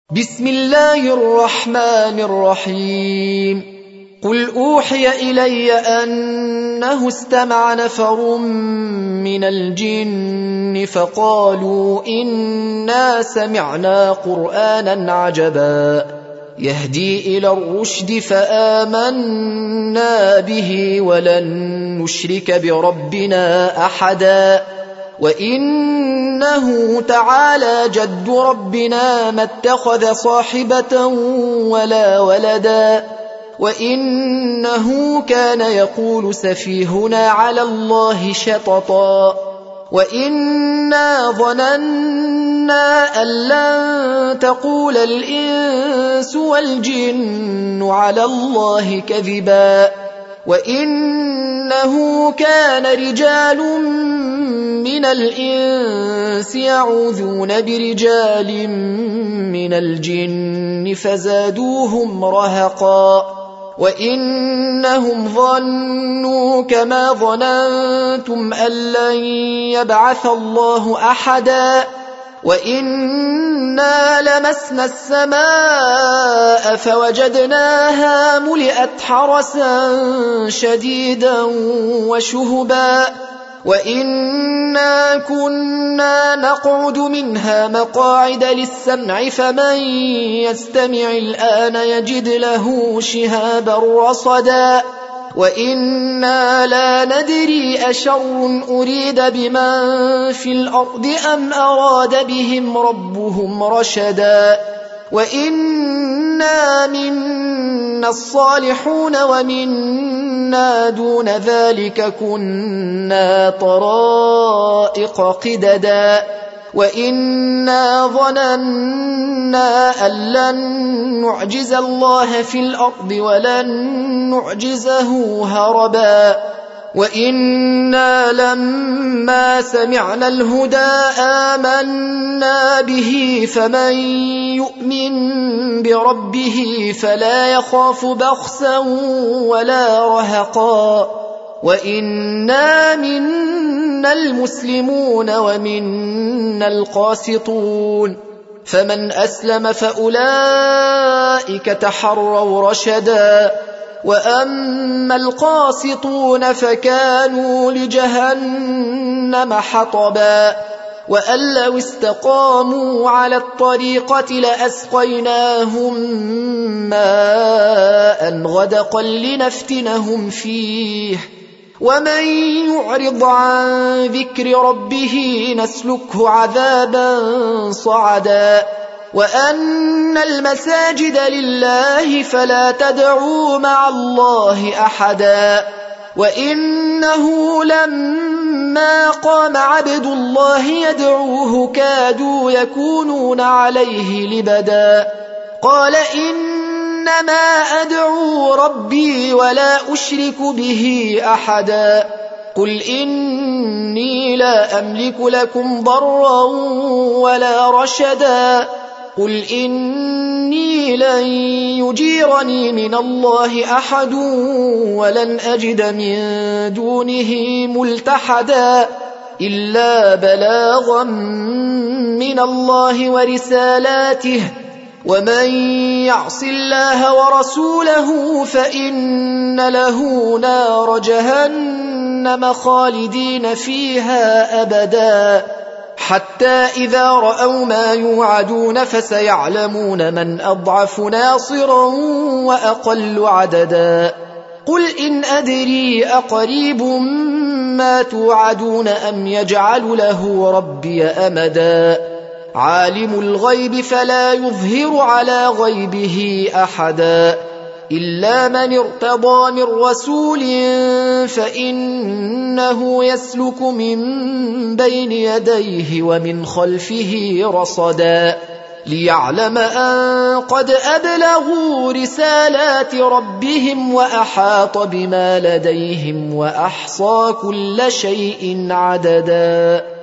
بسم الله الرحمن الرحيم قل أوحي إلي أنه استمع نفر من الجن فقالوا إنا سمعنا قرآنا عجبا يهدي إلى الرشد فآمنا به ولن نشرك بربنا أحدا وإنه تعالى جد ربنا ما اتخذ صاحبة ولا ولدا وإنه كان يقول سفيهنا على الله شططا وإنا ظننا أن لن تقول الإنس والجن على الله كذبا وإنه كان رجال من الإنس يعوذون برجال من الجن فزادوهم رهقا وإنهم ظنوا كما ظننتم أن لن يبعث الله أحدا وإنا لمسنا السماء فوجدناها ملئت حرسا شديدا وشهبا وإنا كنا نقعد منها مقاعد للسمع فمن يستمع الآن يجد له شهابا رصدا وإنا لا ندري أشر أريد بمن في الأرض أم أراد بهم ربهم رشدا وإنا منا الصالحون ومنا دون ذلك كنا طرائق قددا وإنا ظننا أن لن نعجز الله في الأرض ولن نعجزه هربا وإنا لما سمعنا الهدى آمنا به فمن يؤمن بربه فلا يخاف بخسا ولا رهقا وإنا منا المسلمون ومنا القاسطون فمن أسلم فأولئك تحروا رشدا وأما القاسطون فكانوا لجهنم حطبا وأن لو استقاموا على الطريقة لأسقيناهم ماء غدقا لنفتنهم فيه ومن يعرض عن ذكر ربه نسلكه عذابا صعدا وأن المساجد لله فلا تدعوا مع الله أحدا وإنه لما قام عبد الله يدعوه كادوا يكونون عليه لبدا قال إنما أدعو ربي ولا أشرك به أحدا قل إني لا أملك لكم ضرا ولا رشدا قل إني لن يجيرني من الله أحد ولن أجد من دونه ملتحدا إلا بلاغا من الله ورسالاته ومن يعص الله ورسوله فإن له نار جهنم خالدين فيها أبدا حتى إذا رأوا ما يوعدون فسيعلمون من أضعف ناصرا وأقل عددا قل إن أدري أقريب ما توعدون أم يجعل له ربي أمدا عالم الغيب فلا يظهر على غيبه أحدا إلا من ارتضى من رسول فإنه يسلك من بين يديه ومن خلفه رصدا ليعلم أن قد أبلغوا رسالات ربهم وأحاط بما لديهم وأحصى كل شيء عددا